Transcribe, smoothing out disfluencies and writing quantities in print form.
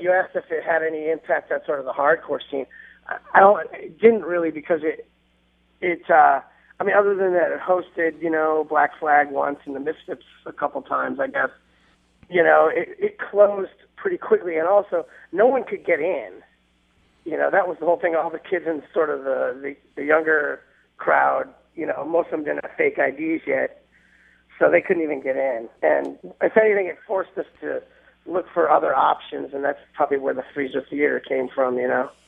You asked if it had any impact on sort of the hardcore scene. I don't. It didn't really because I mean, other than that, it hosted, Black Flag once and the Misfits a couple times, I guess. It closed pretty quickly, and also no one could get in. That was the whole thing. All the kids in sort of the younger crowd, most of them didn't have fake IDs yet, so they couldn't even get in. And if anything, it forced us to look for other options, and that's probably where the Freezer Theater came from,